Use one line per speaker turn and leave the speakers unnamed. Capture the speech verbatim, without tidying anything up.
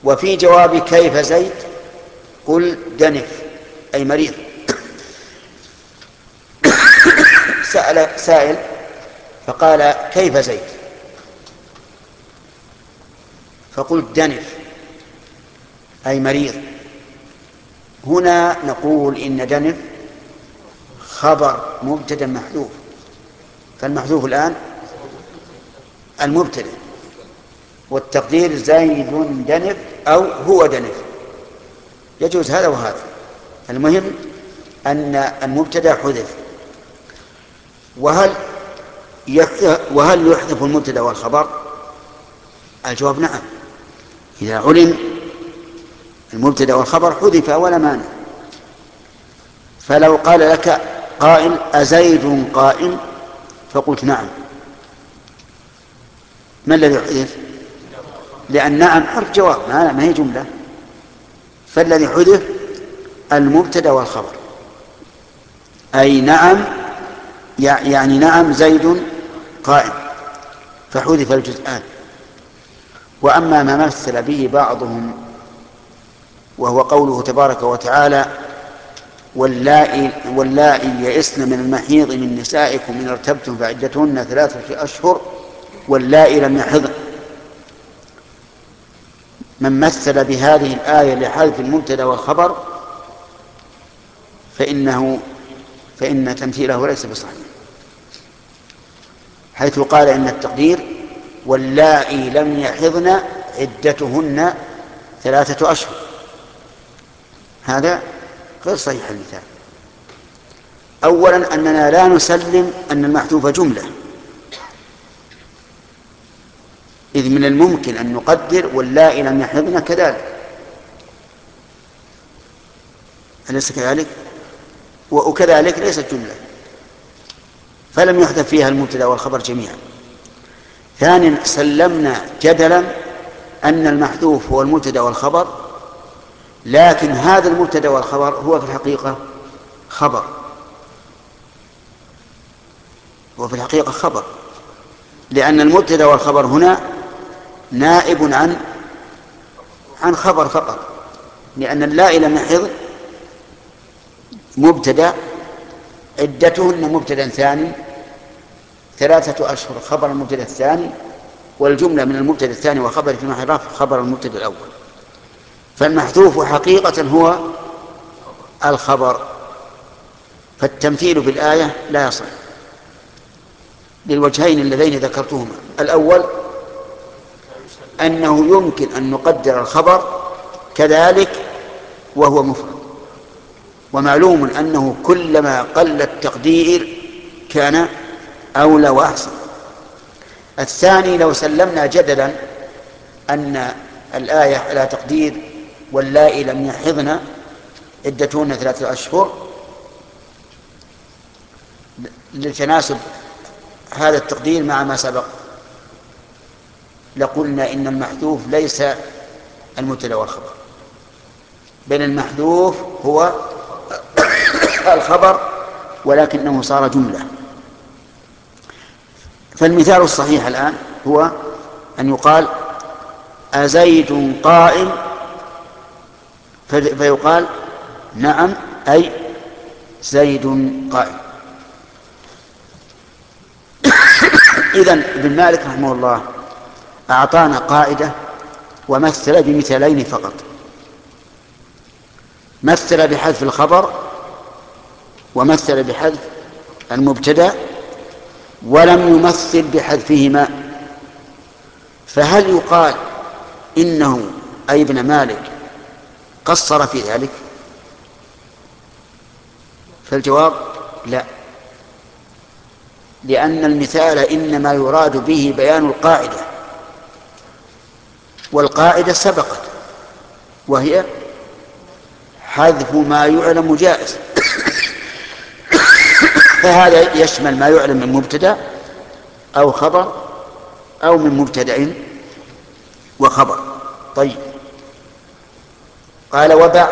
وفي جواب كيف زيد قل دنف أي مريض. سأل سائل فقال كيف زيد فقلت دنف أي مريض. هنا نقول إن دنف خبر مبتدأ محذوف، فالمحذوف الآن المبتدأ، والتقدير زيد دنف أو هو دنف، يجوز هذا وهذا. المهم أن المبتدأ حذف. وهل وهل يحذف المبتدأ والخبر؟ الجواب نعم، إذا علم المبتدأ والخبر حذف ولا مانع. فلو قال لك قائل أزيد قائم فقلت نعم، ما الذي حذف؟ لأن نعم حرف جواب ما هي جملة، فالذي حذف المبتدأ والخبر، أي نعم يعني نعم زيد قائم، فحذف الجزءان. وأما ما مثل به بعضهم وهو قوله تبارك وتعالى واللائي, واللائي يئسن من المحيض من نسائكم إن ارتبتم فعدتهن ثلاثة أشهر واللائي لم يحضن، من مثل بهذه الآية لحذف المبتدأ والخبر فإنه فإن تمثيله ليس بصحيح، حيث قال إن التقدير واللائي لم يحضن عدتهن ثلاثة أشهر، هذا غير صحيح المثال. أولا أننا لا نسلم أن المحذوف جملة، إذ من الممكن أن نقدر واللائي لم يحضن كذلك، أليس كذلك؟ وكذلك ليست جملة، فلم يحذف فيها المبتدأ والخبر جميعا. ثانيا سلمنا جدلا أن المحذوف هو المبتدأ والخبر، لكن هذا المبتدأ والخبر هو في الحقيقة خبر، هو في الحقيقة خبر، لأن المبتدأ والخبر هنا نائب عن عن خبر فقط، لأن اللائي لم يحض مبتدأ عدتهن مبتدأ ثاني ثلاثة أشهر خبر المبتدأ الثاني، والجملة من المبتدأ الثاني وخبر في محل رفع خبر المبتدأ الأول، فالمحذوف حقيقة هو الخبر، فالتمثيل بالآية لا يصح للوجهين اللذين ذكرتهما. الأول أنه يمكن أن نقدر الخبر كذلك وهو مفرد، ومعلوم أنه كلما قل التقدير كان أولى وأحسن. الثاني لو سلمنا جدلا أن الآية على تقدير واللائي لم يحضن عدتهن ثلاثة أشهر لتناسب هذا التقدير مع ما سبق، لقلنا إن المحذوف ليس المبتدأ والخبر، بل المحذوف هو الخبر ولكنه صار جملة. فالمثال الصحيح الآن هو أن يقال أزيد قائم فيقال نعم أي زيد قائم. إذن ابن مالك رحمه الله أعطانا قاعدة ومثل بمثالين فقط، مثل بحذف الخبر ومثل بحذف المبتدأ ولم يمثل بحذفهما، فهل يقال إنه أي ابن مالك قصر في ذلك؟ فالجواب لا، لأن المثال إنما يراد به بيان القاعدة، والقاعدة سبقت وهي حذف ما يعلم جائز، فهذا يشمل ما يعلم من مبتدأ أو خبر أو من مبتدأ وخبر. طيب قال وبعد